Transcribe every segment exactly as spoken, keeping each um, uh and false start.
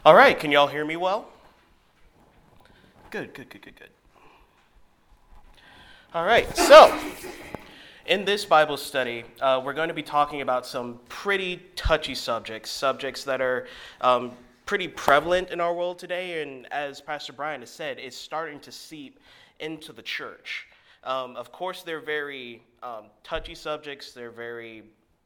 All right, can y'all hear me well? Good, good, good, good, good. All right, so in this Bible study, uh, we're going to be talking about some pretty touchy subjects, subjects that are um, pretty prevalent in our world today, and as Pastor Brian has said, it's starting to seep into the church. Um, of course, they're very um, touchy subjects. They're very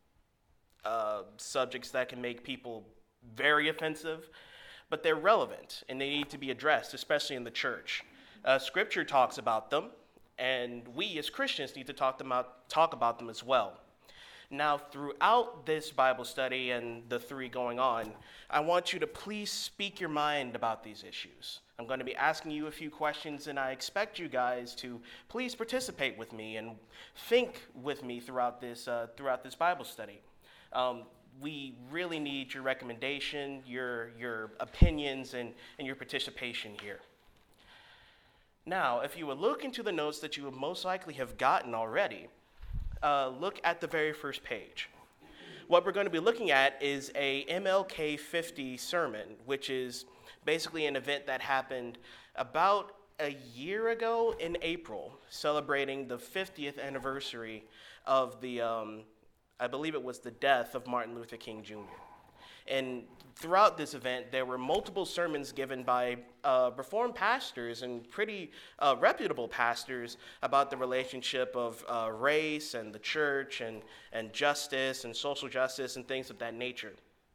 uh, subjects that can make people very offensive, but they're relevant and they need to be addressed, especially in the church. Uh, scripture talks about them, and we as Christians need to talk them out, talk about them as well. Now, throughout this Bible study and the three going on, I want you to please speak your mind about these issues. I'm going to be asking you a few questions, and I expect you guys to please participate with me and think with me throughout this uh, throughout this Bible study. Um, we really need your recommendation, your your opinions, and, and your participation here. Now, if you would look into the notes that you would most likely have gotten already, uh, look at the very first page. What we're going to be looking at is a M L K fifty sermon, which is basically an event that happened about a year ago in April, celebrating the fiftieth anniversary of the, um, I believe it was the death of Martin Luther King Junior And throughout this event, there were multiple sermons given by uh, Reformed pastors and pretty uh, reputable pastors about the relationship of uh, race and the church and, and justice and social justice and things of that nature.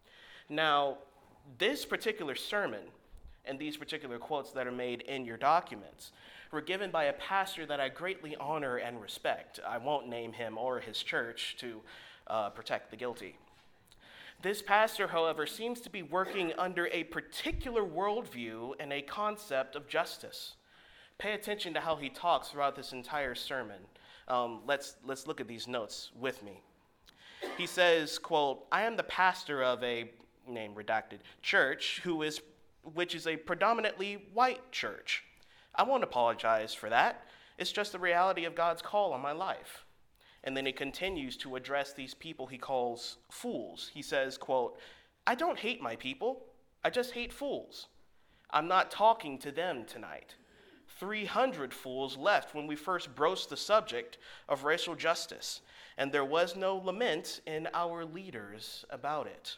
Now, this particular sermon and these particular quotes that are made in your documents were given by a pastor that I greatly honor and respect. I won't name him or his church to uh, protect the guilty. This pastor, however, seems to be working under a particular worldview and a concept of justice. Pay attention to how he talks throughout this entire sermon. Um, let's, let's look at these notes with me. He says, quote, "I am the pastor of a," name redacted, "church who is, which is a predominantly white church. I won't apologize for that. It's just the reality of God's call on my life." And then he continues to address these people he calls fools. He says, quote, "I don't hate my people. I just hate fools. I'm not talking to them tonight. three hundred fools left when we first broached the subject of racial justice, and there was no lament in our leaders about it."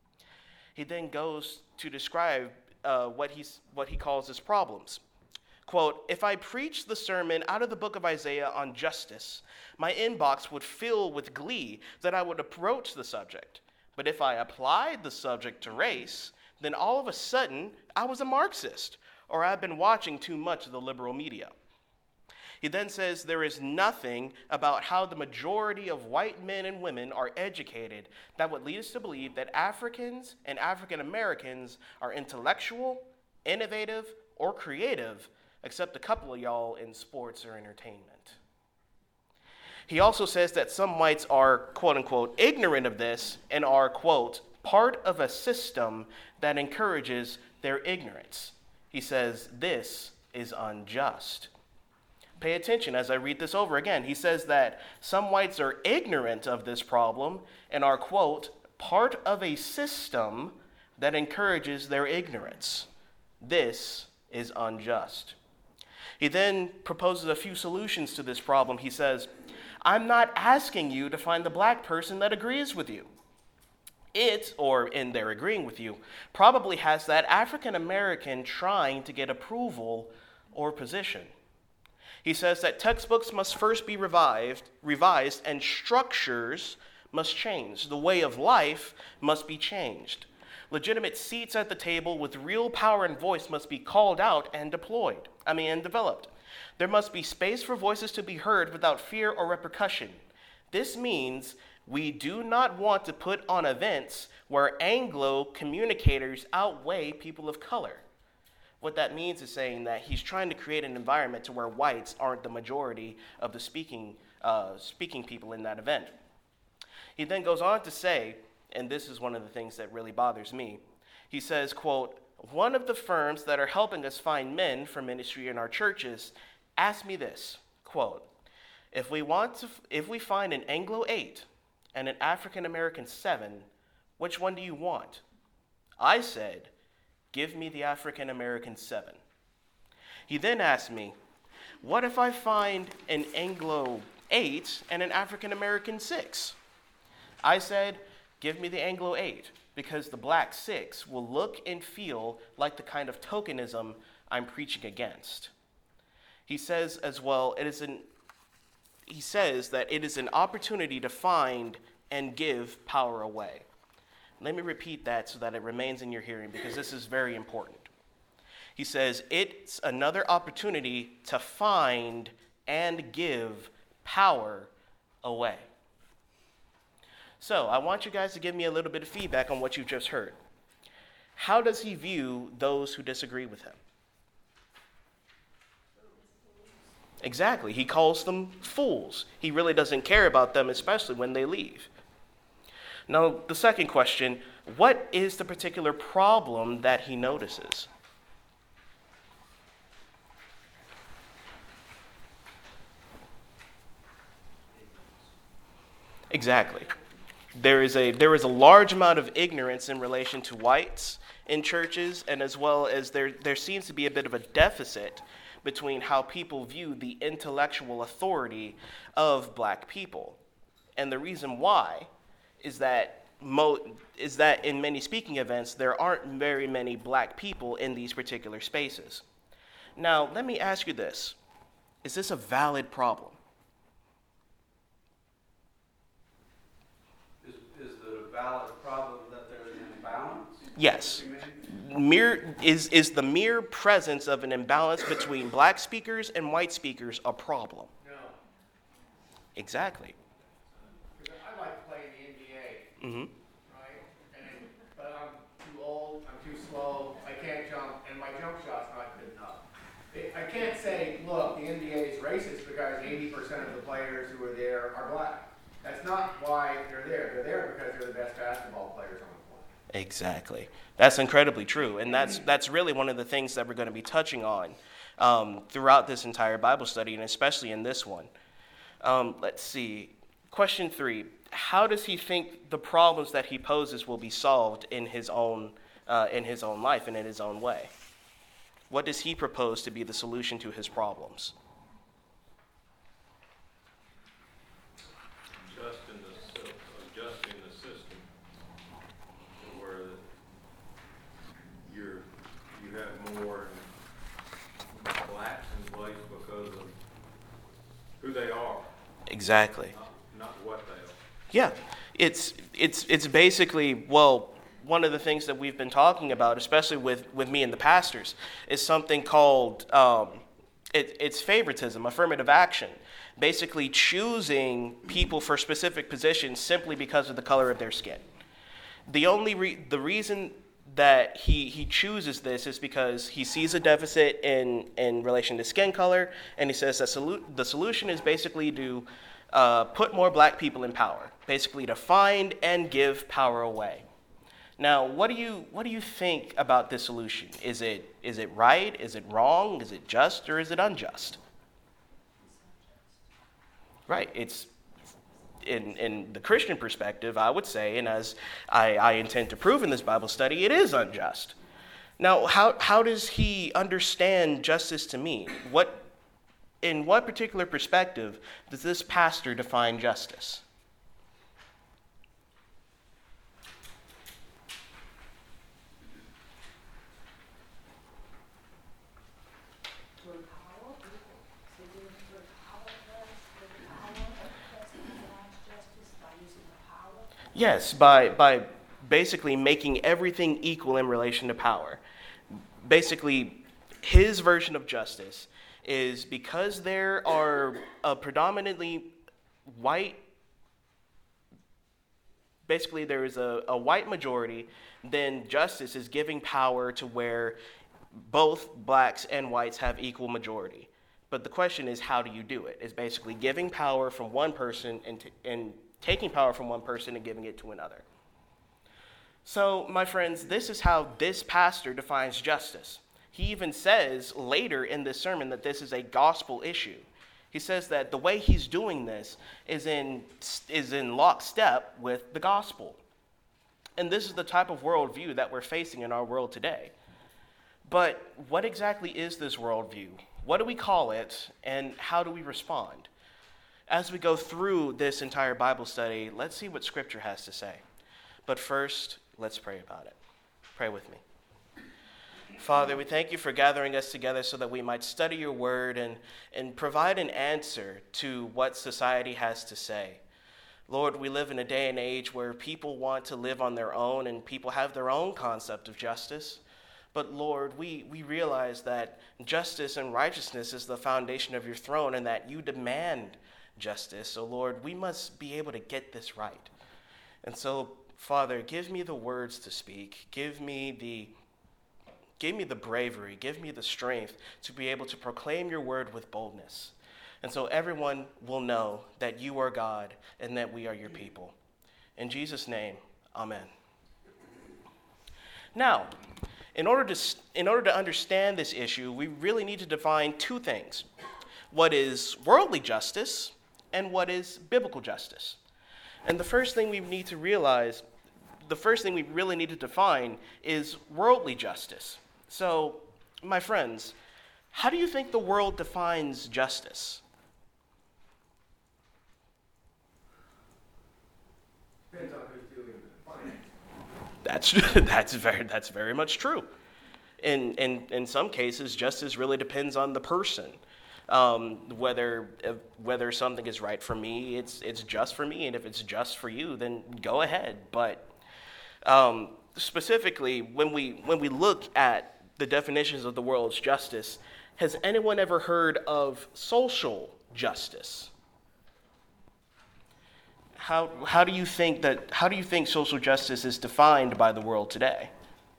He then goes to describe uh, what, he's, what he calls his problems. Quote, "If I preached the sermon out of the book of Isaiah on justice, my inbox would fill with glee that I would approach the subject. But if I applied the subject to race, then all of a sudden I was a Marxist, or I've been watching too much of the liberal media." He then says there is nothing about how the majority of white men and women are educated that would lead us to believe that Africans and African Americans are intellectual, innovative, or creative, except a couple of y'all in sports or entertainment. He also says that some whites are, quote unquote, ignorant of this and are, quote, part of a system that encourages their ignorance. He says this is unjust. Pay attention as I read this over again. He says that some whites are ignorant of this problem and are, quote, part of a system that encourages their ignorance. This is unjust. He then proposes a few solutions to this problem. He says, "I'm not asking you to find the black person that agrees with you. It, or in their agreeing with you, probably has that African American trying to get approval or position." He says that textbooks must first be revived, revised and structures must change. The way of life must be changed. Legitimate seats at the table with real power and voice must be called out and deployed, I mean, and developed. There must be space for voices to be heard without fear or repercussion. This means we do not want to put on events where Anglo communicators outweigh people of color. What that means is saying that he's trying to create an environment to where whites aren't the majority of the speaking, uh, speaking people in that event. He then goes on to say, and this is one of the things that really bothers me. He says, quote, "One of the firms that are helping us find men for ministry in our churches asked me this, quote, if we want to, if we find an Anglo eight and an African American seven, which one do you want?" I said, Give me the African American seven. He then asked me, what if I find an Anglo eight and an African American six? I said, give me the Anglo eight, because the black six will look and feel like the kind of tokenism I'm preaching against. He says as well, it is an, he says that it is an opportunity to find and give power away. Let me repeat that so that it remains in your hearing, because this is very important. He says, it's another opportunity to find and give power away. So I want you guys to give me a little bit of feedback on what you've just heard. How does he view those who disagree with him? Exactly. He calls them fools. He really doesn't care about them, especially when they leave. Now, the second question, what is the particular problem that he notices? Exactly. There is a there is a large amount of ignorance in relation to whites in churches, and as well as there there seems to be a bit of a deficit between how people view the intellectual authority of black people. And the reason why is that mo- is that in many speaking events there aren't very many black people in these particular spaces. Now, let me ask you this. Is this a valid problem? Valid problem that there's an imbalance? Yes. Mere, is, is the mere presence of an imbalance between black speakers and white speakers a problem? No. Exactly. I like playing the N B A, Mm-hmm. right? And, but I'm too old, I'm too slow, I can't jump, and my jump shot's not good enough. It, I can't say, look, the N B A is racist because eighty percent of the players who are there are black. That's not why they're there. They're there because they're the best basketball players on the court. Exactly. That's incredibly true. And that's that's really one of the things that we're going to be touching on um, throughout this entire Bible study, and especially in this one. Um, let's see. Question three. How does he think the problems that he poses will be solved in his own uh, in his own life and in his own way? What does he propose to be the solution to his problems? Adjusting the, adjusting the system to where you're, you have more blacks and whites because of who they are. Exactly. Not, not what they are. Yeah, it's it's it's basically, well, one of the things that we've been talking about, especially with, with me and the pastors, is something called um, it, it's favoritism, affirmative action. Basically choosing people for specific positions simply because of the color of their skin. The only re- the reason that he, he chooses this is because he sees a deficit in, in relation to skin color, and he says that solu- the solution is basically to uh, put more black people in power, basically to find and give power away. Now, what do you what do you think about this solution? Is it is it right? Is it wrong? Is it just, or is it unjust? Right. It's in in the Christian perspective, I would say, and as I, I intend to prove in this Bible study, it is unjust. Now, how how does he understand justice to mean? What in what particular perspective does this pastor define justice? Yes, by by basically making everything equal in relation to power. Basically, his version of justice is because there are a predominantly white, basically there is a, a white majority, then justice is giving power to where both blacks and whites have equal majority. But the question is, how do you do it? It's basically giving power from one person and, t- and taking power from one person and giving it to another. So, my friends, this is how this pastor defines justice. He even says later in this sermon that this is a gospel issue. He says that the way he's doing this is in, is in lockstep with the gospel. And this is the type of worldview that we're facing in our world today. But what exactly is this worldview? What do we call it, and how do we respond? As we go through this entire Bible study, let's see what Scripture has to say. But first, let's pray about it. Pray with me. Father, we thank you for gathering us together so that we might study your word and, and provide an answer to what society has to say. Lord, we live in a day and age where people want to live on their own and people have their own concept of justice. But Lord, we, we realize that justice and righteousness is the foundation of your throne and that you demand justice. So Lord, we must be able to get this right. And so, Father, give me the words to speak. Give me the Give me the bravery, give me the strength to be able to proclaim your word with boldness. And so everyone will know that you are God and that we are your people. In Jesus' name, amen. Now, in order to, in order to understand this issue, we really need to define two things. What is worldly justice and what is biblical justice? And the first thing we need to realize, the first thing we really need to define is worldly justice. So, my friends, how do you think the world defines justice? Depends on who's doing the defining. That's that's very that's very much true. In in in some cases, justice really depends on the person. Um, whether uh, whether something is right for me, it's it's just for me, and if it's just for you, then go ahead. But um, specifically, when we when we look at the definitions of the world's justice, has anyone ever heard of social justice? How how do you think that how do you think social justice is defined by the world today?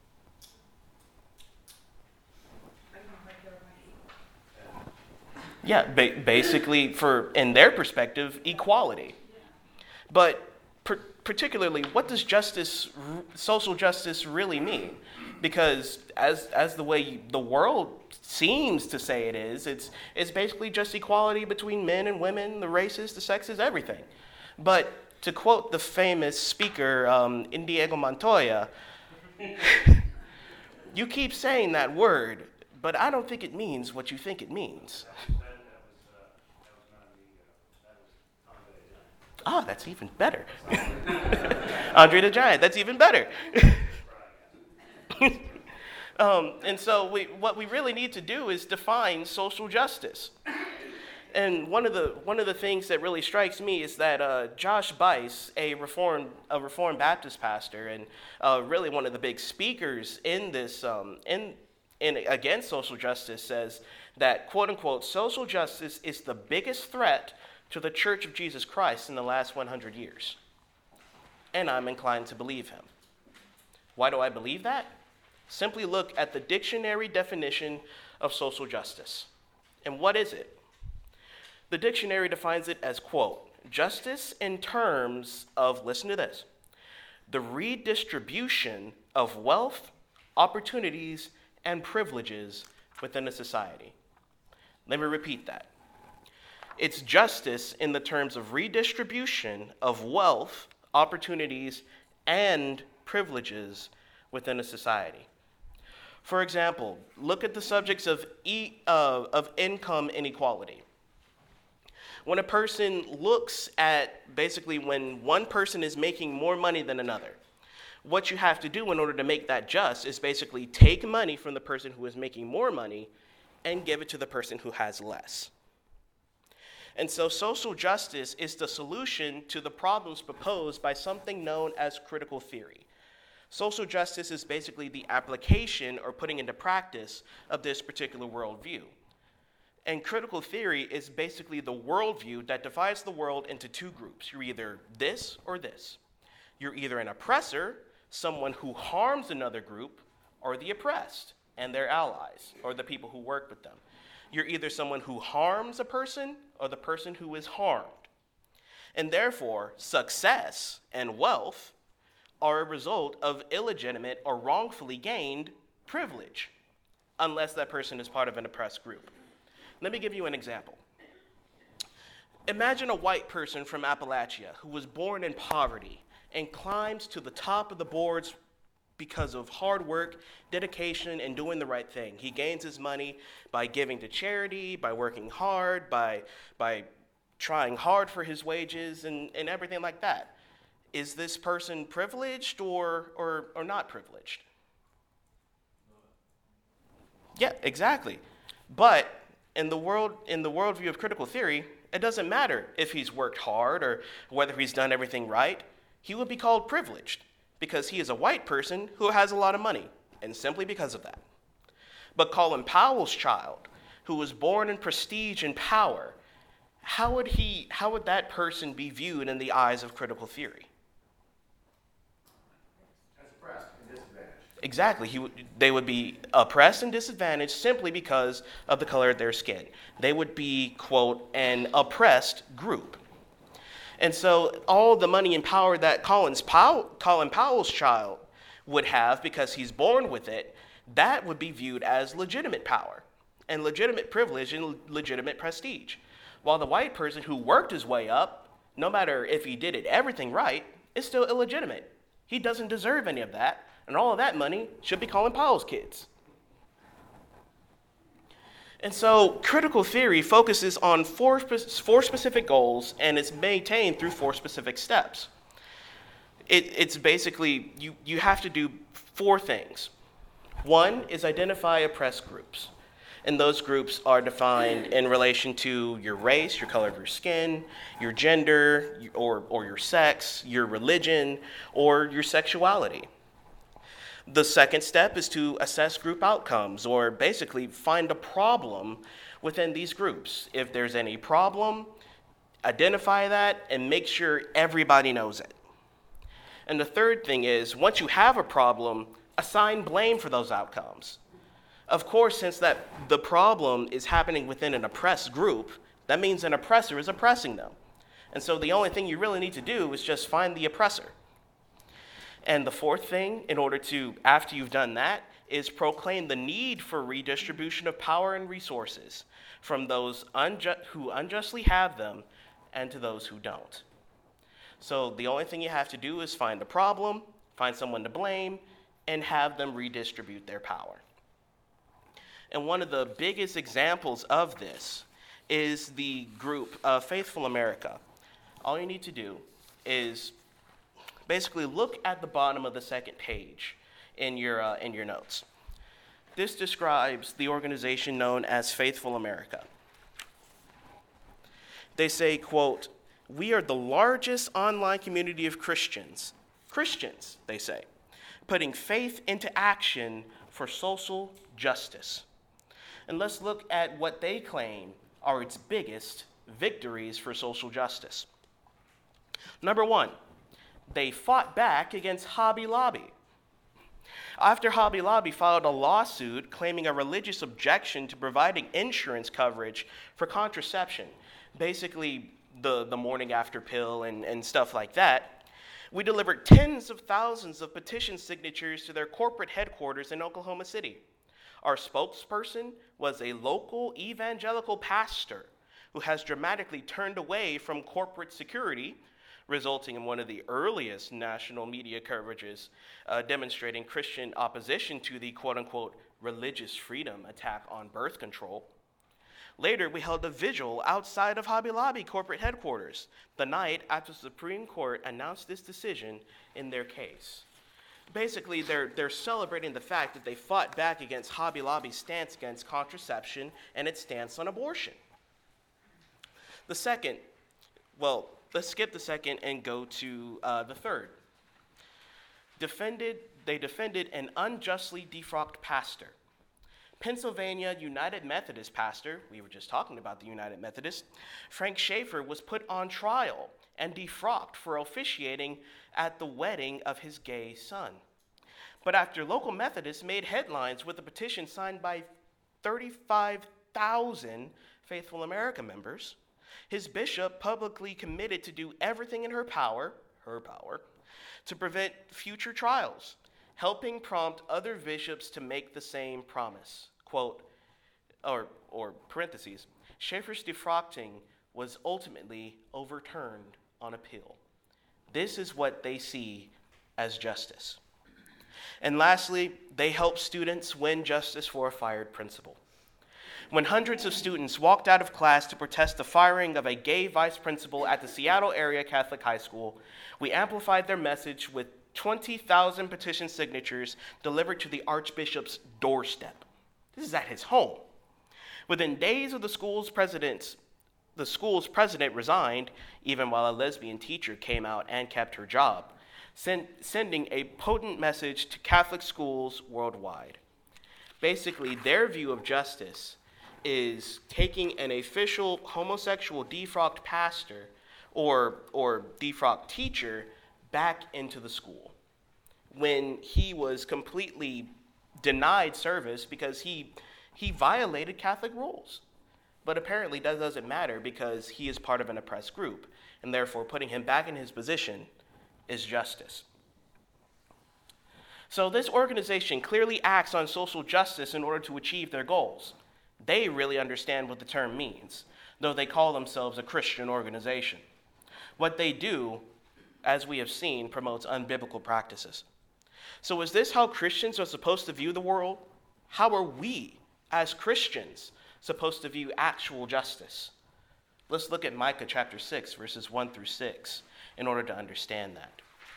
Yeah, ba- basically, for in their perspective, equality. But per- particularly, what does justice, social justice, really mean? Because as as the way the world seems to say it is, it's it's basically just equality between men and women, the races, the sexes, everything. But to quote the famous speaker, um, Inigo Montoya, you keep saying that word, but I don't think it means what you think it means. Ah, that's even better. Andre the Giant, that's even better. um, and so we, what we really need to do is define social justice. And one of the one of the things that really strikes me is that uh, Josh Buice, a Reformed a Reformed Baptist pastor, and uh, really one of the big speakers in this um, in in against social justice, says that, quote unquote, social justice is the biggest threat to the Church of Jesus Christ in the last one hundred years. And I'm inclined to believe him. Why do I believe that? Simply look at the dictionary definition of social justice. And what is it? The dictionary defines it as, quote, justice in terms of, listen to this, the redistribution of wealth, opportunities, and privileges within a society. Let me repeat that. It's justice in the terms of redistribution of wealth, opportunities, and privileges within a society. For example, look at the subjects of, e, uh, of income inequality. When a person looks at, basically when one person is making more money than another, what you have to do in order to make that just is basically take money from the person who is making more money and give it to the person who has less. And so social justice is the solution to the problems proposed by something known as critical theory. Social justice is basically the application or putting into practice of this particular worldview. And critical theory is basically the worldview that divides the world into two groups. You're either this or this. You're either an oppressor, someone who harms another group, or the oppressed and their allies, or the people who work with them. You're either someone who harms a person or the person who is harmed. And therefore, success and wealth are a result of illegitimate or wrongfully gained privilege, unless that person is part of an oppressed group. Let me give you an example. Imagine a white person from Appalachia who was born in poverty and climbs to the top of the boards because of hard work, dedication, and doing the right thing. He gains his money by giving to charity, by working hard, by, by trying hard for his wages, and, and everything like that. Is this person privileged or, or, or not privileged? Yeah, exactly. But in the world, in the worldview of critical theory, it doesn't matter if he's worked hard or whether he's done everything right. He would be called privileged because he is a white person who has a lot of money, and simply because of that. But Colin Powell's child, who was born in prestige and power, how would he, how would that person be viewed in the eyes of critical theory? As oppressed and disadvantaged. Exactly. He would, they would be oppressed and disadvantaged simply because of the color of their skin. They would be, quote, an oppressed group. And so all the money and power that Colin's Powell, Colin Powell's child would have because he's born with it, that would be viewed as legitimate power and legitimate privilege and legitimate prestige. While the white person who worked his way up, no matter if he did it everything right, is still illegitimate. He doesn't deserve any of that, and all of that money should be Colin Powell's kids. And so critical theory focuses on four, four specific goals, and it's maintained through four specific steps. It, it's basically, you, you have to do four things. One is identify oppressed groups. And those groups are defined in relation to your race, your color of your skin, your gender, or, or your sex, your religion, or your sexuality. The second step is to assess group outcomes, or basically find a problem within these groups. If there's any problem, identify that and make sure everybody knows it. And the third thing is, once you have a problem, assign blame for those outcomes. Of course, since that the problem is happening within an oppressed group, that means an oppressor is oppressing them. And so the only thing you really need to do is just find the oppressor. And the fourth thing, in order to, after you've done that, is proclaim the need for redistribution of power and resources from those unju- who unjustly have them and to those who don't. So the only thing you have to do is find a problem, find someone to blame, and have them redistribute their power. And one of the biggest examples of this is the group uh, Faithful America. All you need to do is basically look at the bottom of the second page in your, uh, in your notes. This describes the organization known as Faithful America. They say, quote, "We are the largest online community of Christians, Christians, they say, putting faith into action for social justice." And let's look at what they claim are its biggest victories for social justice. Number one, they fought back against Hobby Lobby. After Hobby Lobby filed a lawsuit claiming a religious objection to providing insurance coverage for contraception, basically the, the morning after pill and, and stuff like that, we delivered tens of thousands of petition signatures to their corporate headquarters in Oklahoma City. Our spokesperson was a local evangelical pastor who has dramatically turned away from corporate security, resulting in one of the earliest national media coverages uh, demonstrating Christian opposition to the quote-unquote religious freedom attack on birth control. Later, we held a vigil outside of Hobby Lobby corporate headquarters the night after the Supreme Court announced this decision in their case. Basically, they're, they're celebrating the fact that they fought back against Hobby Lobby's stance against contraception and its stance on abortion. The second, well, let's skip the second and go to uh, the third. Defended, they defended an unjustly defrocked pastor. Pennsylvania United Methodist pastor, we were just talking about the United Methodist, Frank Schaeffer was put on trial and defrocked for officiating at the wedding of his gay son. But after local Methodists made headlines with a petition signed by thirty-five thousand Faithful America members, his bishop publicly committed to do everything in her power, her power, to prevent future trials, helping prompt other bishops to make the same promise. Quote, or, or parentheses, Schaeffer's defrocking was ultimately overturned on appeal. This is what they see as justice. And lastly, they help students win justice for a fired principal. When hundreds of students walked out of class to protest the firing of a gay vice principal at the Seattle area Catholic high school, we amplified their message with twenty thousand petition signatures delivered to the Archbishop's doorstep. This is at his home. Within days of the school's president's, the school's president resigned, even while a lesbian teacher came out and kept her job, send, sending a potent message to Catholic schools worldwide. Basically, their view of justice is taking an official homosexual defrocked pastor or, or defrocked teacher back into the school when he was completely denied service because he, he violated Catholic rules. But apparently that doesn't matter because he is part of an oppressed group, and therefore putting him back in his position is justice. So this organization clearly acts on social justice in order to achieve their goals. They really understand what the term means, though they call themselves a Christian organization. What they do, as we have seen, promotes unbiblical practices. So is this how Christians are supposed to view the world? How are we, as Christians, supposed to view actual justice? Let's look at Micah chapter six, verses one through six, in order to understand that.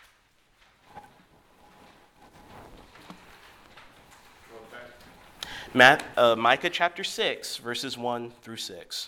Matt, uh, Micah chapter six, verses one through six.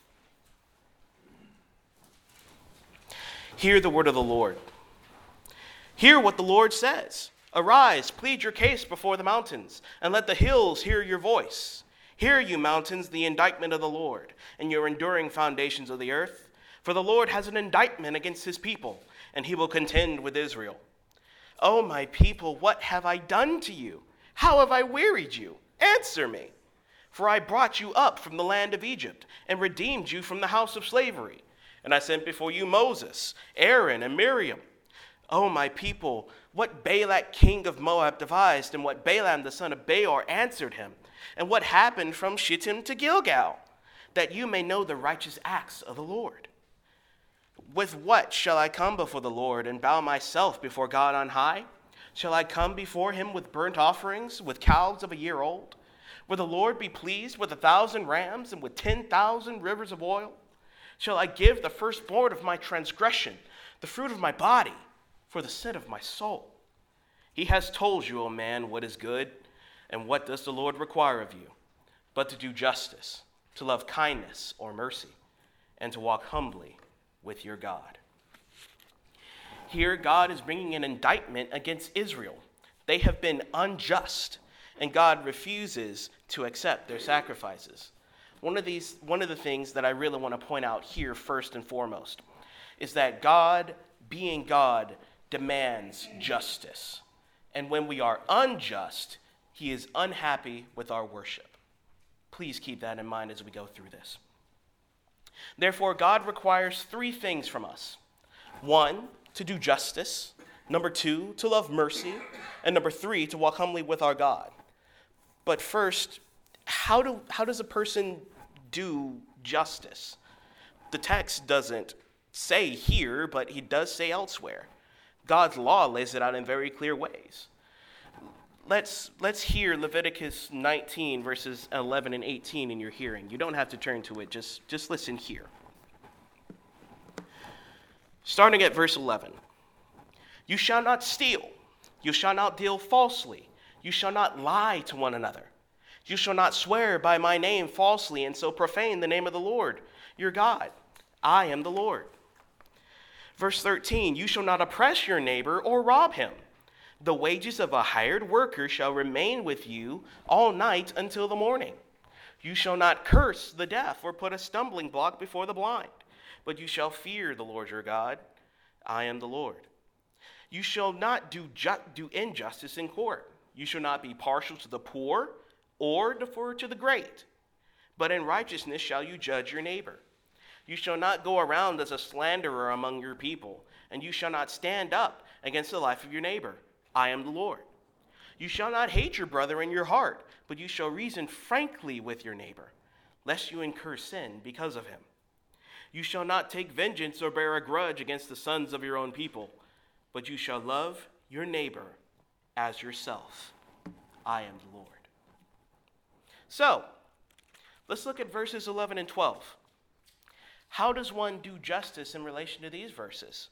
Hear the word of the Lord. Hear what the Lord says. Arise, plead your case before the mountains, and let the hills hear your voice. Hear, you mountains, the indictment of the Lord, and your enduring foundations of the earth. For the Lord has an indictment against his people, and he will contend with Israel. O my people, what have I done to you? How have I wearied you? Answer me. For I brought you up from the land of Egypt, and redeemed you from the house of slavery. And I sent before you Moses, Aaron, and Miriam. O my people, what Balak king of Moab devised, and what Balaam the son of Beor answered him, and what happened from Shittim to Gilgal, that you may know the righteous acts of the Lord. With what shall I come before the Lord, and bow myself before God on high? Shall I come before him with burnt offerings, with calves of a year old? Will the Lord be pleased with a thousand rams, and with ten thousand rivers of oil? Shall I give the firstborn of my transgression, the fruit of my body, for the sin of my soul? He has told you, O man, what is good, and what does the Lord require of you, but to do justice, to love kindness or mercy, and to walk humbly with your God. Here, God is bringing an indictment against Israel. They have been unjust, and God refuses to accept their sacrifices. One of these, one of the things that I really want to point out here first and foremost is that God, being God, demands justice. And when we are unjust, he is unhappy with our worship. Please keep that in mind as we go through this. Therefore, God requires three things from us. One, to do justice. Number two, to love mercy. And number three, to walk humbly with our God. But first, how do how does a person do justice? The text doesn't say here, but he does say elsewhere. God's law lays it out in very clear ways. Let's let's hear Leviticus nineteen, verses eleven and eighteen in your hearing. You don't have to turn to it, just, just listen here. Starting at verse eleven. You shall not steal. You shall not deal falsely. You shall not lie to one another. You shall not swear by my name falsely and so profane the name of the Lord, your God. I am the Lord. Verse thirteen, you shall not oppress your neighbor or rob him. The wages of a hired worker shall remain with you all night until the morning. You shall not curse the deaf or put a stumbling block before the blind, but you shall fear the Lord your God. I am the Lord. You shall not do, ju- do injustice in court. You shall not be partial to the poor or defer to the great, but in righteousness shall you judge your neighbor. You shall not go around as a slanderer among your people, and you shall not stand up against the life of your neighbor. I am the Lord. You shall not hate your brother in your heart, but you shall reason frankly with your neighbor, lest you incur sin because of him. You shall not take vengeance or bear a grudge against the sons of your own people, but you shall love your neighbor as yourself. I am the Lord. So, let's look at verses eleven and twelve. How does one do justice in relation to these verses?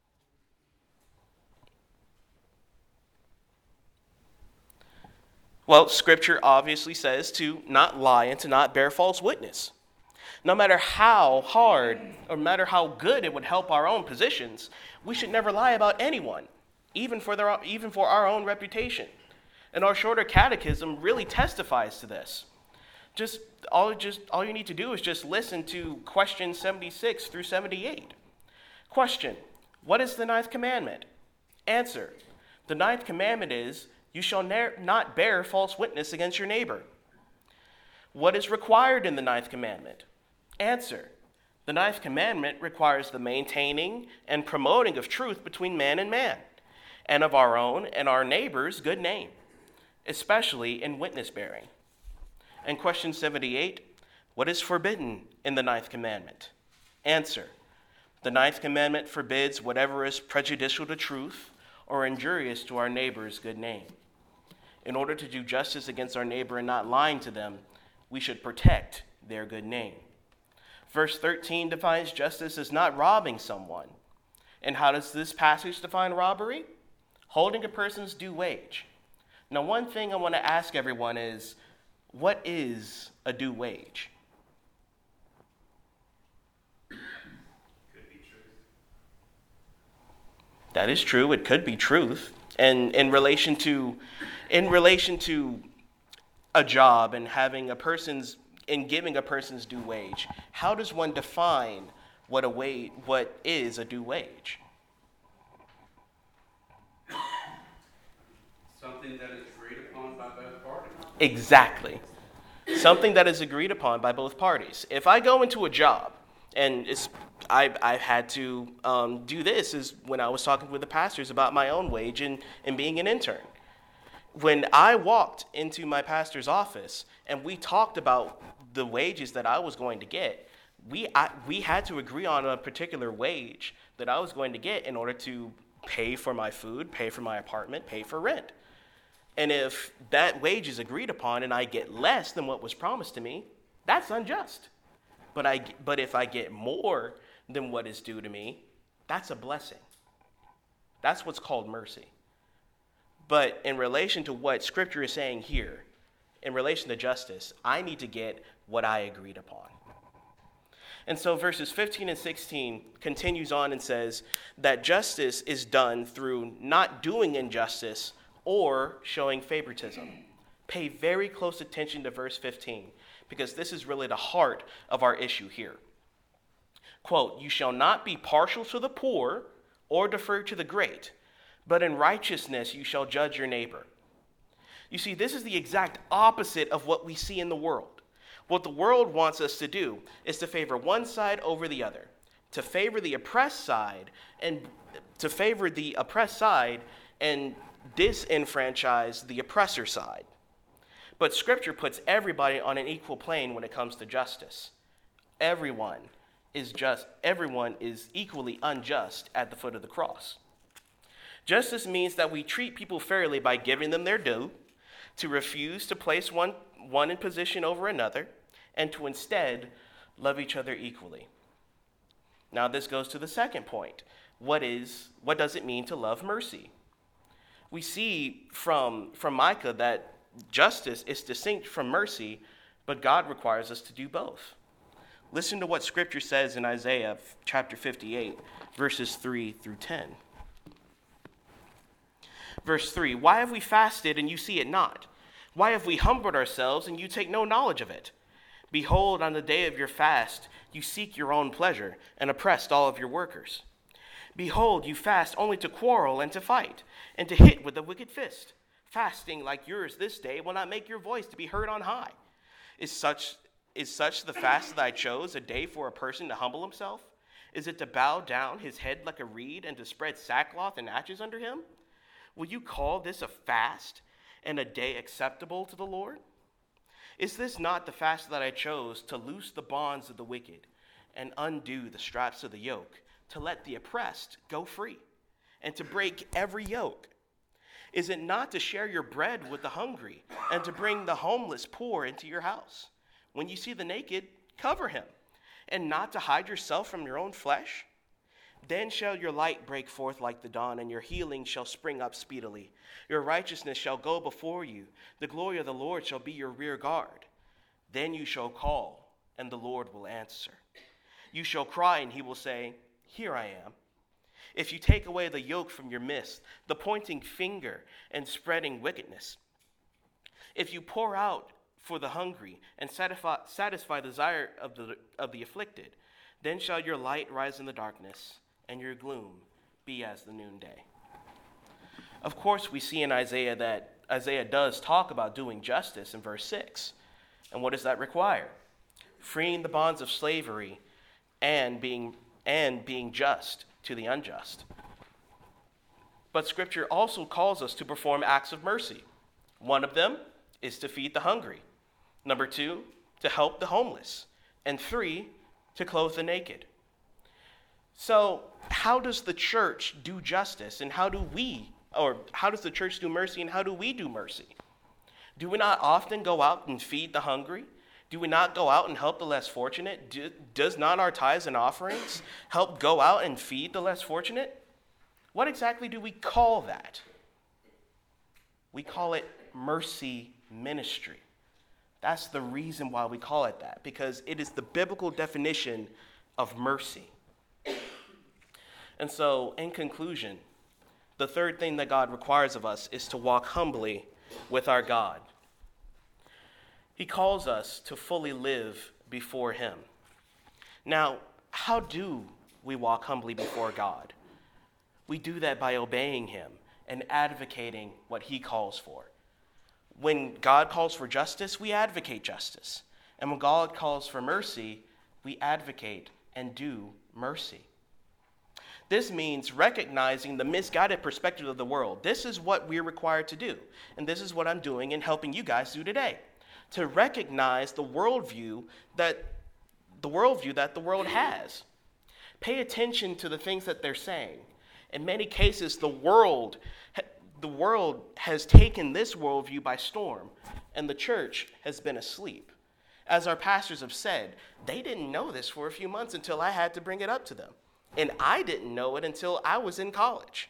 Well, Scripture obviously says to not lie and to not bear false witness. No matter how hard or no matter how good it would help our own positions, we should never lie about anyone, even for their, even for our own reputation. And our shorter catechism really testifies to this. Just all, just all you need to do is just listen to questions seventy-six through seventy-eight. Question: what is the ninth commandment? Answer: the ninth commandment is, you shall ne- not bear false witness against your neighbor. What is required in the ninth commandment? Answer: the ninth commandment requires the maintaining and promoting of truth between man and man, and of our own and our neighbor's good name, especially in witness bearing. And question seventy-eight, what is forbidden in the ninth commandment? Answer: the ninth commandment forbids whatever is prejudicial to truth or injurious to our neighbor's good name. In order to do justice against our neighbor and not lying to them, we should protect their good name. Verse thirteen defines justice as not robbing someone. And how does this passage define robbery? Holding a person's due wage. Now, one thing I want to ask everyone is, what is a due wage? Could be truth. That is true. It could be truth. And in relation to, in relation to a job and having a person's, in giving a person's due wage, how does one define what a wage, what is a due wage? Something that is agreed upon by both parties. Exactly. Something that is agreed upon by both parties. If I go into a job, and it's, I, I've had to um, do this is when I was talking with the pastors about my own wage and, and being an intern. When I walked into my pastor's office and we talked about the wages that I was going to get, we, I, we had to agree on a particular wage that I was going to get in order to pay for my food, pay for my apartment, pay for rent. And if that wage is agreed upon and I get less than what was promised to me, that's unjust. But I, but if I get more than what is due to me, that's a blessing. That's what's called mercy. But in relation to what Scripture is saying here, in relation to justice, I need to get what I agreed upon. And so verses fifteen and sixteen continues on and says that justice is done through not doing injustice or showing favoritism. Pay very close attention to verse fifteen, because this is really the heart of our issue here. Quote, you shall not be partial to the poor or defer to the great, but in righteousness you shall judge your neighbor. You see, this is the exact opposite of what we see in the world. What the world wants us to do is to favor one side over the other, to favor the oppressed side and to favor the oppressed side and disenfranchise the oppressor side. But Scripture puts everybody on an equal plane when it comes to justice. Everyone is just, everyone is equally unjust at the foot of the cross. Justice means that we treat people fairly by giving them their due, to refuse to place one, one in position over another, and to instead love each other equally. Now this goes to the second point. What is, what does it mean to love mercy? We see from, from Micah that justice is distinct from mercy, but God requires us to do both. Listen to what Scripture says in Isaiah chapter fifty-eight, verses three through ten. Verse three, why have we fasted and you see it not? Why have we humbled ourselves and you take no knowledge of it? Behold, on the day of your fast, you seek your own pleasure and oppressed all of your workers. Behold, you fast only to quarrel and to fight and to hit with a wicked fist. Fasting like yours this day will not make your voice to be heard on high. Is such, is such the fast that I chose, a day for a person to humble himself? Is it to bow down his head like a reed and to spread sackcloth and ashes under him? Will you call this a fast and a day acceptable to the Lord? Is this not the fast that I chose, to loose the bonds of the wicked and undo the straps of the yoke, to let the oppressed go free and to break every yoke? Is it not to share your bread with the hungry and to bring the homeless poor into your house? When you see the naked, cover him, and not to hide yourself from your own flesh? Then shall your light break forth like the dawn, and your healing shall spring up speedily. Your righteousness shall go before you. The glory of the Lord shall be your rear guard. Then you shall call, and the Lord will answer. You shall cry, and he will say, Here I am. If you take away the yoke from your midst, the pointing finger and spreading wickedness, if you pour out for the hungry and satisfy, satisfy the desire of the, of the afflicted, then shall your light rise in the darkness, and your gloom be as the noonday. Of course, we see in Isaiah that Isaiah does talk about doing justice in verse six. And what does that require? Freeing the bonds of slavery and being, and being just to the unjust. But Scripture also calls us to perform acts of mercy. One of them is to feed the hungry. Number two, to help the homeless. And three, to clothe the naked. So how does the church do justice, and how do we, or how does the church do mercy, and how do we do mercy? Do we not often go out and feed the hungry? Do we not go out and help the less fortunate? Do, does not our tithes and offerings help go out and feed the less fortunate? What exactly do we call that? We call it mercy ministry. That's the reason why we call it that, because it is the biblical definition of mercy. And so, in conclusion, the third thing that God requires of us is to walk humbly with our God. He calls us to fully live before him. Now, how do we walk humbly before God? We do that by obeying him and advocating what he calls for. When God calls for justice, we advocate justice. And when God calls for mercy, we advocate and do mercy. This means recognizing the misguided perspective of the world. This is what we're required to do. And this is what I'm doing and helping you guys do today. To recognize the worldview that the worldview that the world has. Pay attention to the things that they're saying. In many cases, the world, the world has taken this worldview by storm, and the church has been asleep. As our pastors have said, they didn't know this for a few months until I had to bring it up to them. And I didn't know it until I was in college.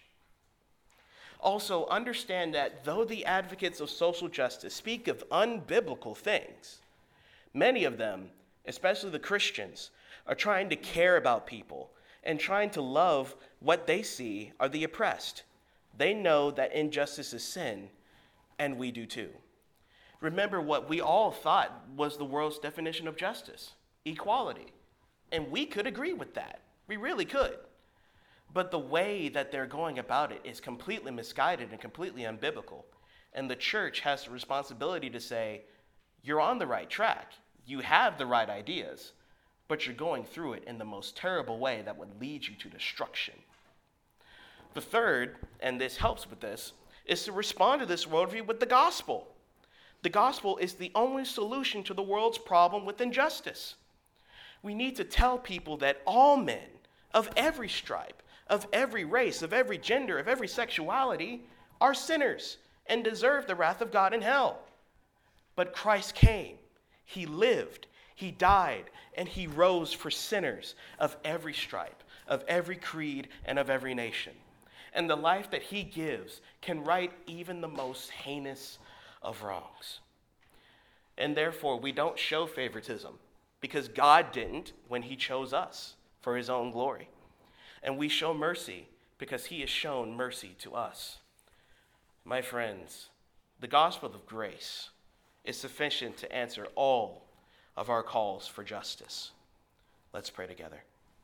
Also, understand that though the advocates of social justice speak of unbiblical things, many of them, especially the Christians, are trying to care about people and trying to love what they see are the oppressed. They know that injustice is sin, and we do too. Remember what we all thought was the world's definition of justice: equality. And we could agree with that. We really could. But the way that they're going about it is completely misguided and completely unbiblical. And the church has the responsibility to say, you're on the right track. You have the right ideas, but you're going through it in the most terrible way that would lead you to destruction. The third, and this helps with this, is to respond to this worldview with the gospel. The gospel is the only solution to the world's problem with injustice. We need to tell people that all men of every stripe, of every race, of every gender, of every sexuality are sinners and deserve the wrath of God in hell. But Christ came, he lived, he died, and he rose for sinners of every stripe, of every creed, and of every nation. And the life that he gives can right even the most heinous of wrongs. And therefore, we don't show favoritism, because God didn't when he chose us for his own glory. And we show mercy because he has shown mercy to us. My friends, the gospel of grace is sufficient to answer all of our calls for justice. Let's pray together.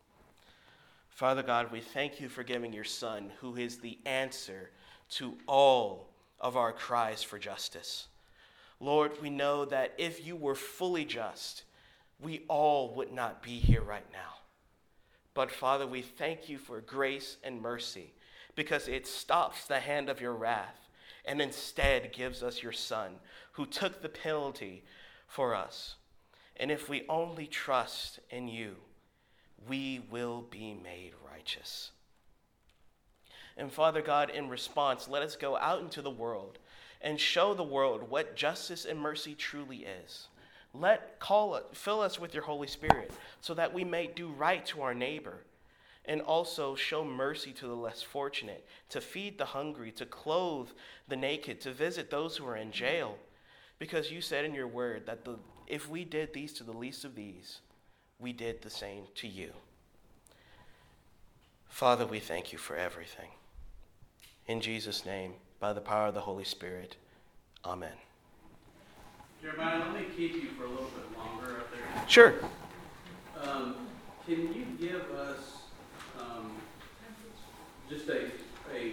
Father God, we thank you for giving your Son, who is the answer to all of our cries for justice. Lord, we know that if you were fully just, we all would not be here right now. But Father, we thank you for grace and mercy, because it stops the hand of your wrath and instead gives us your Son, who took the penalty for us. And if we only trust in you, we will be made righteous. And Father God, in response, let us go out into the world and show the world what justice and mercy truly is. Let call fill us with your Holy Spirit so that we may do right to our neighbor and also show mercy to the less fortunate, to feed the hungry, to clothe the naked, to visit those who are in jail. Because you said in your word that the, if we did these to the least of these, we did the same to you. Father, we thank you for everything. In Jesus' name, by the power of the Holy Spirit, amen. Jeremiah, let me keep you for a little bit longer up there. Sure. Um, can you give us um, just a, a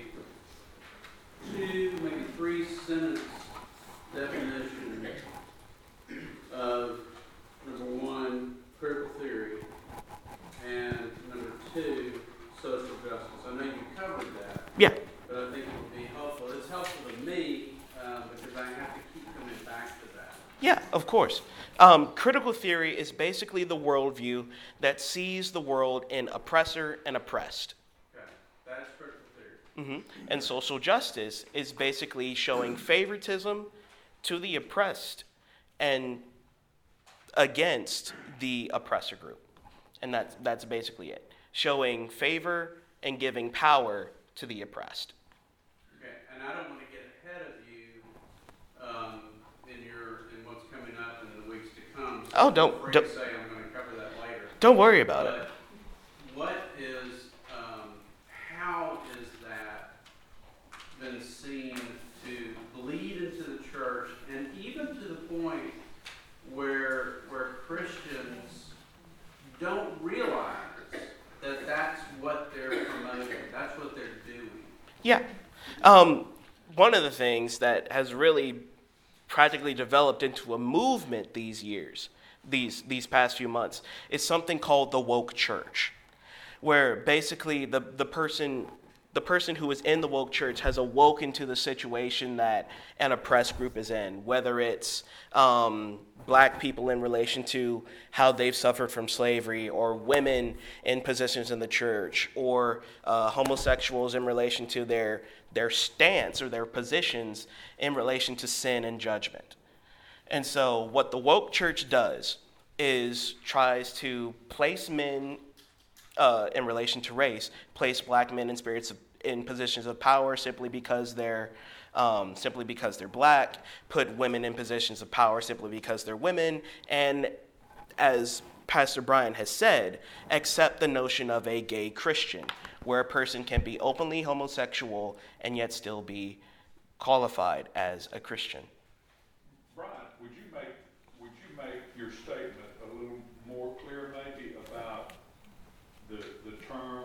two, maybe three sentence definition of, number one, critical theory, and number two, social justice? I know you covered that. Yeah. But I think it would be helpful. It's helpful to me uh, because I have to keep coming back to that. Yeah, of course. Um, critical theory is basically the worldview that sees the world in oppressor and oppressed. Okay, that's critical theory. Mm-hmm. And social justice is basically showing favoritism to the oppressed and against the oppressor group. And that's, that's basically it. Showing favor and giving power to the oppressed. Okay, and I don't want to get ahead of you um, in your in what's coming up in the weeks to come. So Oh, don't- feel free don't- to say I'm going to cover that later. Don't worry about but it. What is um, how is that been seen to bleed into the church, and even to the point where where Christians don't realize that that's what they're promoting, that's what they're doing? Yeah. Um, one of the things that has really practically developed into a movement these years, these these past few months, is something called the woke church, where basically the, the person the person who is in the woke church has awoken to the situation that an oppressed group is in, whether it's um, black people in relation to how they've suffered from slavery, or women in positions in the church, or uh, homosexuals in relation to their their stance or their positions in relation to sin and judgment. And so what the woke church does is tries to place men uh, in relation to race, place black men in spirits of, in positions of power simply because they're um, simply because they're black, put women in positions of power simply because they're women, and as Pastor Brian has said, accept the notion of a gay Christian, where a person can be openly homosexual and yet still be qualified as a Christian. Brian, would you make would you make your statement a little more clear, maybe, about the the term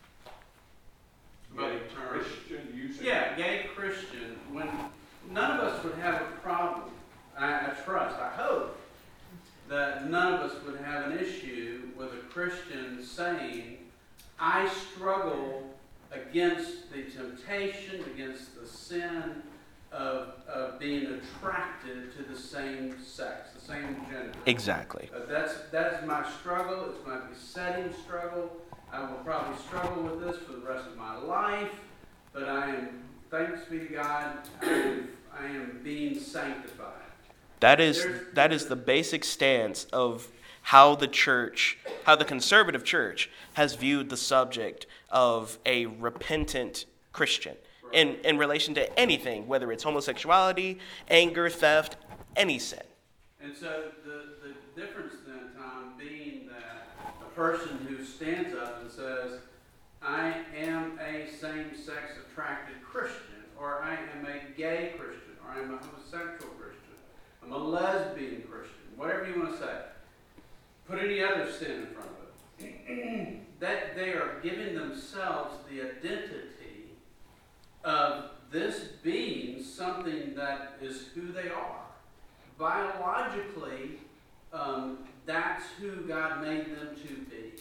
About gay the term. Christian? You said Yeah, gay Christian, when none of us would have a problem, I, I trust, I hope, that none of us would have an issue with a Christian saying, I struggle against the temptation, against the sin of, of being attracted to the same sex, the same gender. Exactly. Uh, that's, that is my struggle. It's my besetting struggle. I will probably struggle with this for the rest of my life, but I am, thanks be to God, I am, I am being sanctified. That is There's- that is the basic stance of how the church, how the conservative church has viewed the subject of a repentant Christian in, in relation to anything, whether it's homosexuality, anger, theft, any sin. And so the, the difference then, Tom, being that a person who stands up and says, I am a same-sex attracted Christian, or I am a gay Christian, or I'm a homosexual Christian, I'm a lesbian Christian, whatever you want to say. Put any other sin in front of it. That they are giving themselves the identity of this being something that is who they are. Biologically, um, that's who God made them to be.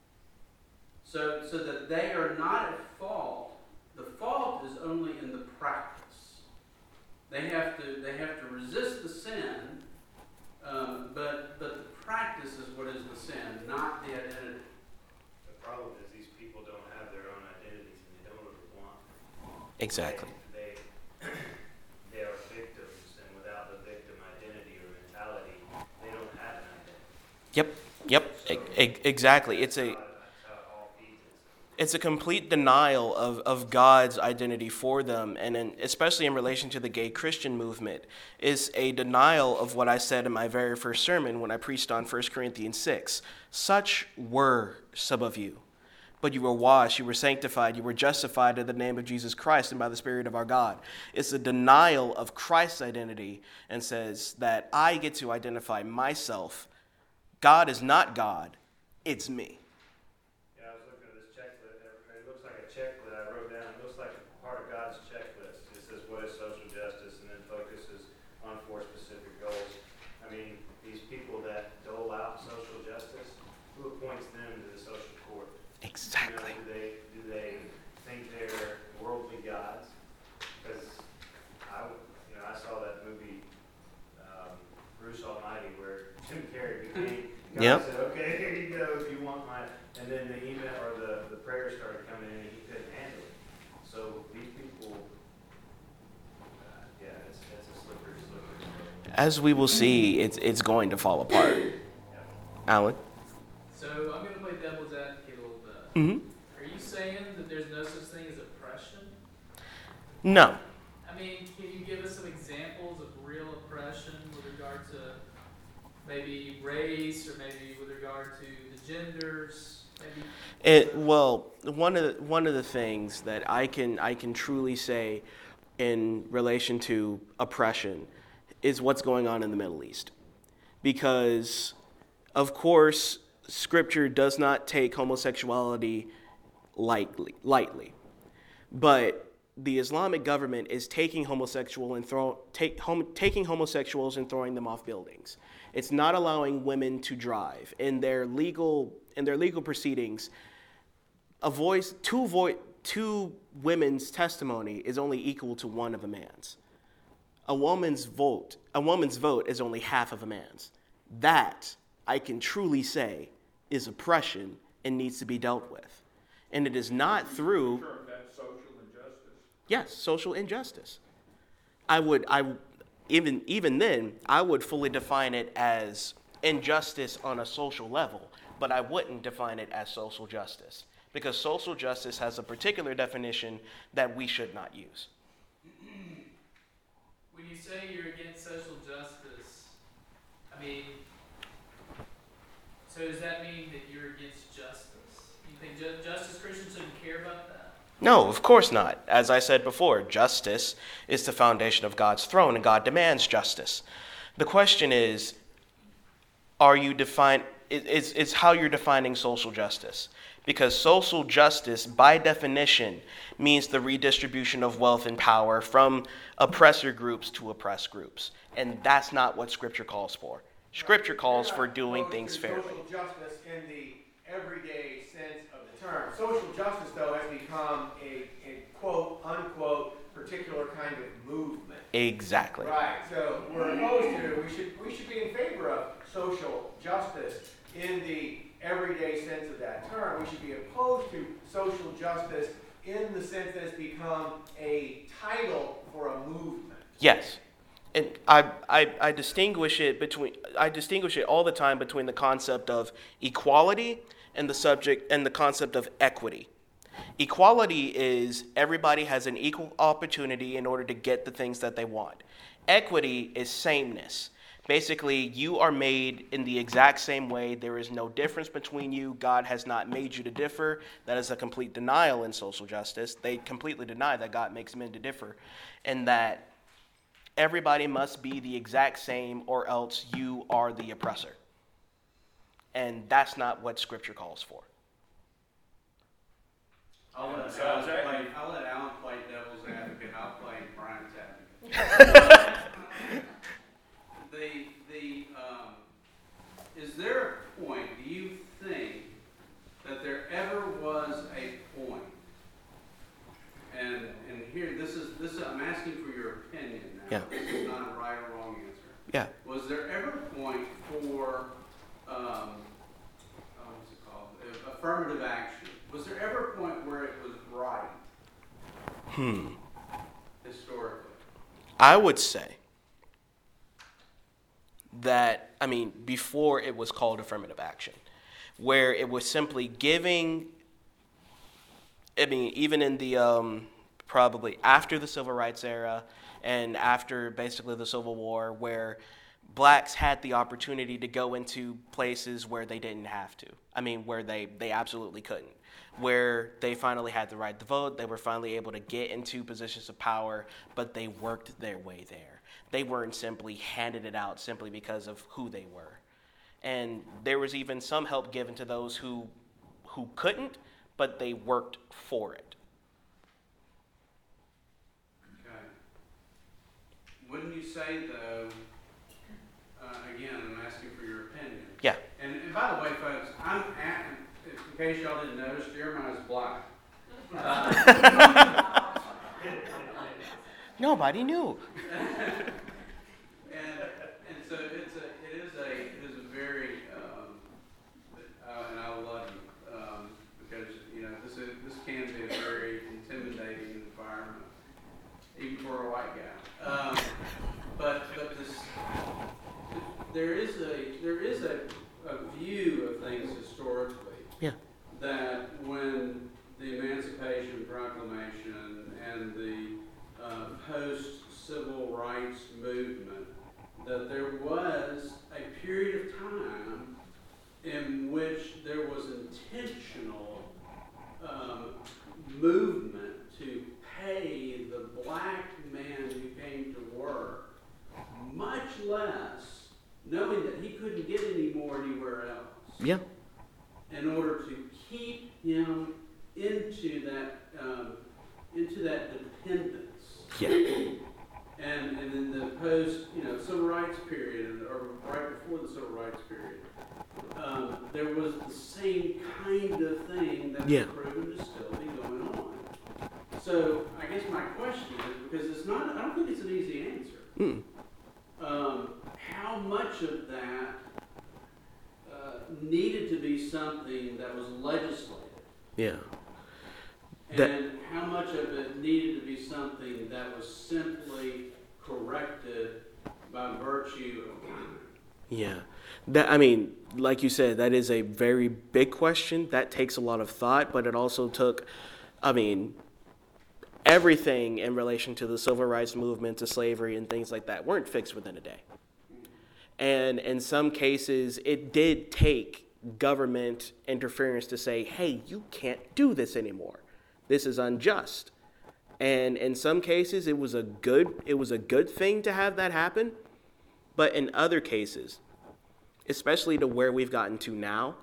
So, so that they are not at fault. The fault is only in the practice. They have to they have to resist the sin, um, but but the practice is what is the sin, not the identity. The problem is these people don't have their own identities and they don't ever want them. Exactly. They, they are victims, and without the victim identity or mentality, they don't have an identity. Yep. Yep. E- e- exactly. It's a That's how it all feeds itself. it's a complete denial of, of God's identity for them, and in, especially in relation to the gay Christian movement, is a denial of what I said in my very first sermon when I preached on First Corinthians six. Such were some of you, but you were washed, you were sanctified, you were justified in the name of Jesus Christ and by the Spirit of our God. It's a denial of Christ's identity and says that I get to identify myself. God is not God, it's me. Yeah, I was looking at this checklist. It looks like a checklist I wrote down. It looks like part of God's checklist. It says, what is social justice? And then focuses on four specific goals. I mean, these people that dole out social justice, who appoints them to the social court? Exactly. You know, do they, do they think they're worldly gods? Because I, you know, I saw that movie, um, Bruce Almighty, where Jim Carrey became God. Yep. Said, okay, here you go if you want my, and then the email or the, the prayer started coming in and he couldn't handle it. So these people, uh, yeah, it's, it's a slippery, slippery slope. As we will see, it's it's going to fall apart. Alan? So I'm going to play devil's advocate a little bit. Mm-hmm. Are you saying that there's no such thing as oppression? No. I mean, can you give us some examples of real oppression with regard to maybe race or maybe with regard to the genders? Maybe. It, well, one of the, one of the things that I can I can truly say in relation to oppression is what's going on in the Middle East, because of course Scripture does not take homosexuality lightly, lightly, but the Islamic government is taking homosexual and throw take hom, taking homosexuals and throwing them off buildings. It's not allowing women to drive in their legal in their legal proceedings. A voice, two voice, two women's testimony is only equal to one of a man's. A woman's vote, a woman's vote is only half of a man's. That I can truly say is oppression and needs to be dealt with, and it is not through. Term that social injustice. Yes, social injustice. I would, I, even even then, I would fully define it as injustice on a social level, but I wouldn't define it as social justice, because social justice has a particular definition that we should not use. When you say you're against social justice, I mean, so does that mean that you're against justice? You think ju- justice Christians shouldn't care about that? No, of course not. As I said before, justice is the foundation of God's throne, and God demands justice. The question is, are you define? It's, it's how you're defining social justice. Because social justice, by definition, means the redistribution of wealth and power from oppressor groups to oppressed groups. And that's not what Scripture calls for. Scripture calls for doing things fairly. Social justice in the everyday sense of the term. Social justice, though, has become a, a quote, unquote, particular kind of movement. Exactly. Right. So we're opposed to, we should, we should be in favor of social justice in the everyday sense of that term. We should be opposed to social justice in the sense that it's become a title for a movement. Yes. And I, I, I distinguish it between I distinguish it all the time between the concept of equality and the subject and the concept of equity. Equality is everybody has an equal opportunity in order to get the things that they want. Equity is sameness. Basically, you are made in the exact same way. There is no difference between you. God has not made you to differ. That is a complete denial in social justice. They completely deny that God makes men to differ, and that everybody must be the exact same or else you are the oppressor. And that's not what Scripture calls for. I'll let So Alan is that- play, I'll let Alan play devil's advocate, I'll play Brian's advocate. The, the, um, is there a point, do you think, that there ever was a point, and, and here, this is, this is, I'm asking for your opinion now. Yeah. This is not a right or wrong answer. Yeah. Was there ever a point for, um, oh, what's it called, Uh, affirmative action? Was there ever a point where it was right? Hmm. I would say that, I mean, before it was called affirmative action, where it was simply giving, I mean, even in the, um, probably after the Civil Rights era and after basically the Civil War, where blacks had the opportunity to go into places where they didn't have to. I mean, where they, they absolutely couldn't. Where they finally had the right to vote, they were finally able to get into positions of power, but they worked their way there. They weren't simply handed it out simply because of who they were. And there was even some help given to those who who couldn't, but they worked for it. Okay. Wouldn't you say, though, uh, again, I'm asking for your opinion. Yeah. And, and by the way, folks, I'm at, in case y'all didn't notice, Jeremiah's black. Uh, Nobody knew. and and so it's a it is a it is a very um, uh, and I love you um, because you know this is this can be a very intimidating environment even for a white guy. Um, but but this there is a there is a, a view of things historically. Yeah. That when the Emancipation Proclamation and the uh, post-civil rights movement, that there was a period of time in which there was intentional um, movement to pay the black man who came to work much less, knowing that he couldn't get any more anywhere else. Yeah. In order to keep him into that um, into that dependence. Yeah. And and in the post, you know, civil rights period, or right before the civil rights period, um, there was the same kind of thing that's Yeah. proven to still be going on. So I guess my question is, because it's not, I don't think it's an easy answer. Mm. Um, how much of that uh, needed to be something that was legislated? Yeah. And That- how much of it needed to be something that was simply corrected by virtue of time? Yeah. That, I mean, like you said, that is a very big question. That takes a lot of thought, but it also took, I mean, everything in relation to the civil rights movement, to slavery and things like that weren't fixed within a day. And in some cases, it did take government interference to say, hey, you can't do this anymore. This is unjust. And in some cases, it was a good, it was a good thing to have that happen. But in other cases, especially to where we've gotten to now,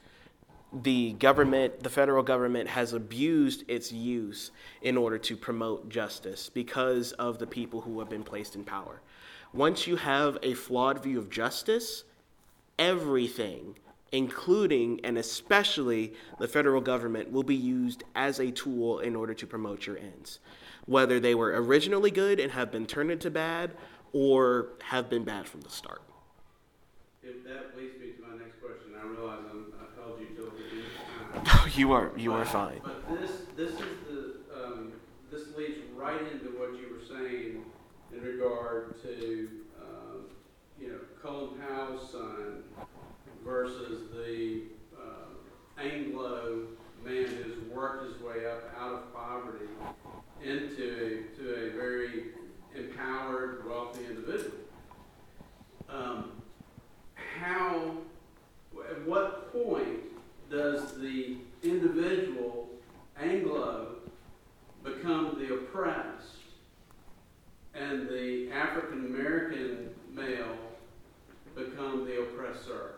the government, the federal government has abused its use in order to promote justice because of the people who have been placed in power. Once you have a flawed view of justice, everything, including and especially the federal government, will be used as a tool in order to promote your ends. Whether they were originally good and have been turned into bad, or have been bad from the start. If that leads me to my next question, I realize I'm, I held you till the end of time. You are, you are But- fine. But this, this is the, um, this leads right into what you were saying in regard to, um, you know, Colin Powell's son versus the uh, Anglo man who's worked his way up out of poverty into to a very empowered, wealthy individual. Um, how, at what point does the individual Anglo become the oppressed and the African American male become the oppressor?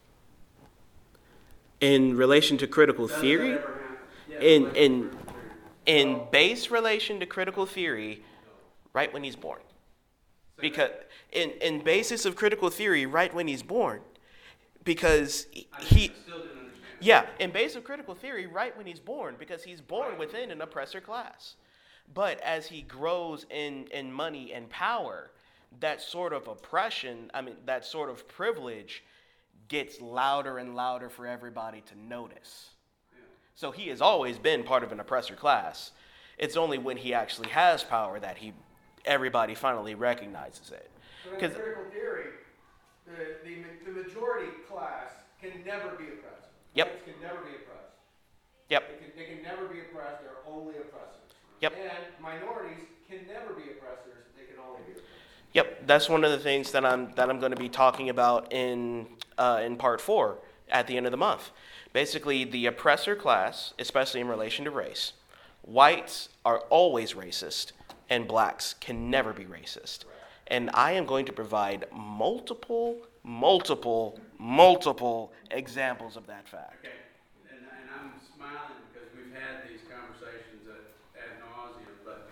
In relation to critical Does theory, that ever happen? Yeah, In- like- in- in base relation to critical theory, right when he's born. Because in, in basis of critical theory, right when he's born, because I he, still didn't understand. yeah, in base of critical theory, right when he's born, because he's born within an oppressor class. But as he grows in, in money and power, that sort of oppression, I mean, that sort of privilege gets louder and louder for everybody to notice. So he has always been part of an oppressor class. It's only when he actually has power that he everybody finally recognizes it. So in 'Cause- critical theory, the, the, ma- the majority class can never be oppressed. Yep. Whites can never be oppressed. Yep. They can, they can never be oppressed, they're only oppressors. Yep. And minorities can never be oppressors, they can only be oppressed. Yep, that's one of the things that I'm that I'm going to be talking about in uh, in part four at the end of the month. Basically, the oppressor class, especially in relation to race, whites are always racist, and blacks can never be racist. And I am going to provide multiple, multiple, multiple examples of that fact. Okay, and, and I'm smiling because we've had these conversations at, ad nauseum, but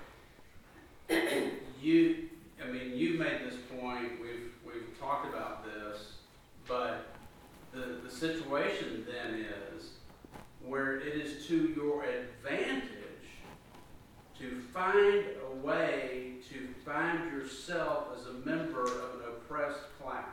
you, I mean, you made this point, we've, we've talked about this, but the, the situation then is where it is to your advantage to find a way to find yourself as a member of an oppressed class.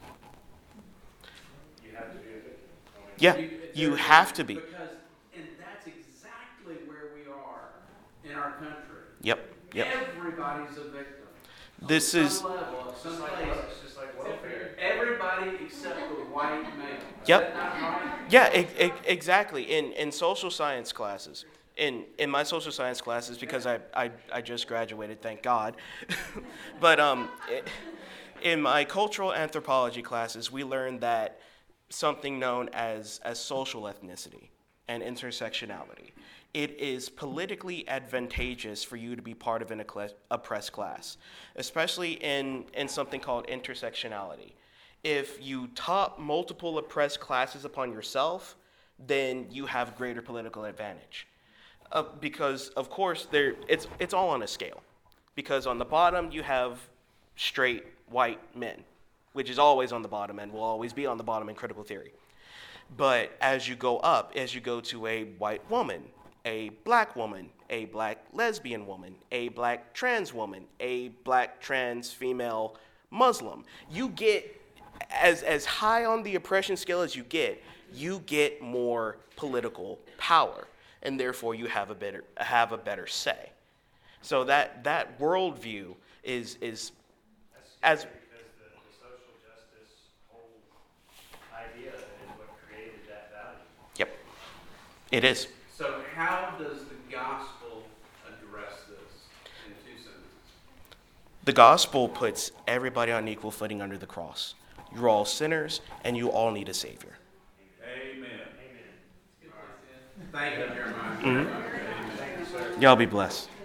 You have to be a victim. I mean, Yeah, You, you there- have to be. Because, and that's exactly where we are in our country. Yep, yep. Everybody's a victim. This On is, some level, at It's some just like, place. it's just like welfare. Everybody except the white male. Is Yep. that not right? yeah, e- e- exactly. In in social science classes, in in my social science classes, because I I, I just graduated, thank God. But um, i- in my cultural anthropology classes, we learned that something known as as social ethnicity and intersectionality. It is politically advantageous for you to be part of an occla- oppressed class, especially in, in something called intersectionality. If you top multiple oppressed classes upon yourself, then you have greater political advantage. Uh, because, of course, there it's, it's all on a scale. Because on the bottom, you have straight white men, which is always on the bottom and will always be on the bottom in critical theory. But as you go up, as you go to a white woman, a black woman, a black lesbian woman, a black trans woman, a black trans female Muslim, you get, as, as high on the oppression scale as you get, you get more political power, and therefore you have a better, have a better say. So that, that worldview is, is That's as, scary because the, the social justice whole idea is what created that value. yep, it is. So how does the gospel address this in two sentences? The gospel puts everybody on equal footing under the cross. You're all sinners, and you all need a Savior. Amen. Amen. Good place to end. Thank you, Jeremiah. Mhm. Amen. Thank you, sir. Y'all be blessed.